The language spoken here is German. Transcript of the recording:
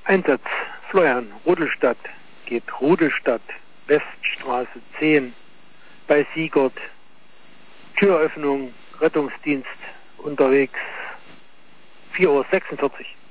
Einsatz Florian, Rudelstadt, geht Rudelstadt, Weststraße 10, bei Siegert, Türöffnung, Rettungsdienst unterwegs, 4:46 Uhr.